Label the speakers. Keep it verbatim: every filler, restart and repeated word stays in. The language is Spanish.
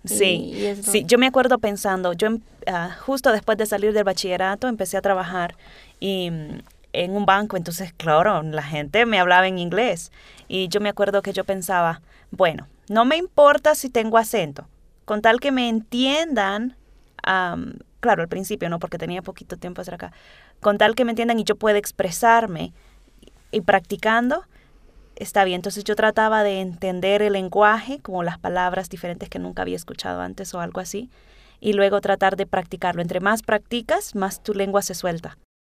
Speaker 1: Sí,
Speaker 2: Y, y es
Speaker 1: sí,
Speaker 2: lo-
Speaker 1: yo me acuerdo pensando, yo em- ah, justo después de salir del bachillerato empecé a trabajar y, mm, en un banco, entonces claro, la gente me hablaba en inglés y yo me acuerdo que yo pensaba, bueno, no me importa si tengo acento, con tal que me entiendan, am, claro, al principio no, porque tenía poquito tiempo hacer acá, con tal que me entiendan y yo pueda expresarme y practicando, está bien. Entonces yo trataba de entender el lenguaje, como las palabras diferentes que nunca había escuchado antes o algo así, y luego tratar de practicarlo. Entre más practicas, más tu lengua se suelta.